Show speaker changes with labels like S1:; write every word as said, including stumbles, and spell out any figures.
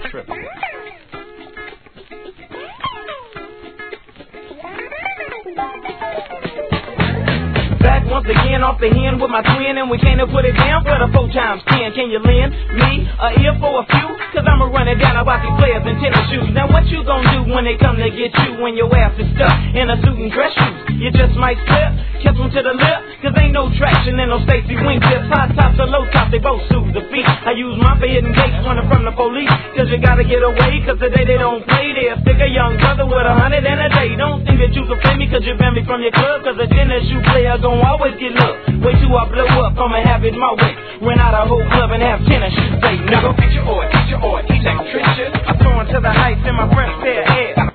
S1: tripping. Back once again off the hen with my twin, and we came to put it down for the four times ten. Can you lend me a ear for a few? Cause I'ma run it down about these players in tennis shoes. Now what you gonna do when they come to get you when your ass is stuck in a suit and dress shoes? You just might slip, catch them to the lip, cause ain't no traction in no Stacy wingtips. High tops or low tops, they both soothe the feet. I use my for hidden gates running from the police, cause you gotta get away, cause today they don't play. They'll stick a young brother with a hundred and a day. Don't think that you can play me cause you banned me from your club, cause a tennis shoe player gon' always get looked. Wait till I blow up, I'ma have it my way. Rent out a whole club and have tennis shoes day. Now go get your oil, get your oil, eat that Trisha. I'm throwing to the heights in my front pair of ass.